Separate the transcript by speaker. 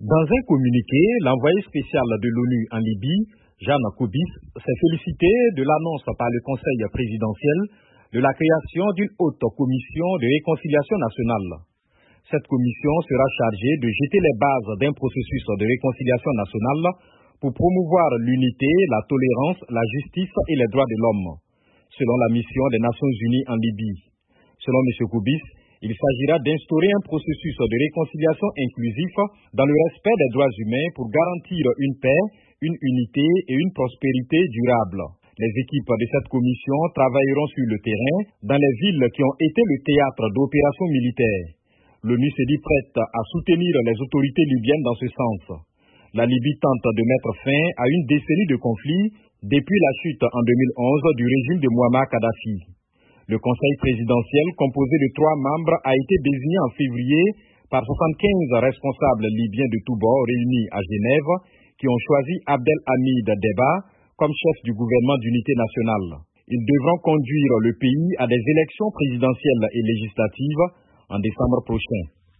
Speaker 1: Dans un communiqué, l'envoyé spécial de l'ONU en Libye, Jan Kubis, s'est félicité de l'annonce par le Conseil présidentiel de la création d'une haute commission de réconciliation nationale. Cette commission sera chargée de jeter les bases d'un processus de réconciliation nationale pour promouvoir l'unité, la tolérance, la justice et les droits de l'homme, selon la mission des Nations Unies en Libye. Selon M. Kubis, il s'agira d'instaurer un processus de réconciliation inclusif dans le respect des droits humains pour garantir une paix, une unité et une prospérité durable. Les équipes de cette commission travailleront sur le terrain dans les villes qui ont été le théâtre d'opérations militaires. L'ONU se dit prête à soutenir les autorités libyennes dans ce sens. La Libye tente de mettre fin à une décennie de conflits depuis la chute en 2011 du régime de Mouammar Kadhafi. Le Conseil présidentiel, composé de 3 membres, a été désigné en février par 75 responsables libyens de tous bords réunis à Genève qui ont choisi Abdelhamid Deba comme chef du gouvernement d'unité nationale. Ils devront conduire le pays à des élections présidentielles et législatives en décembre prochain.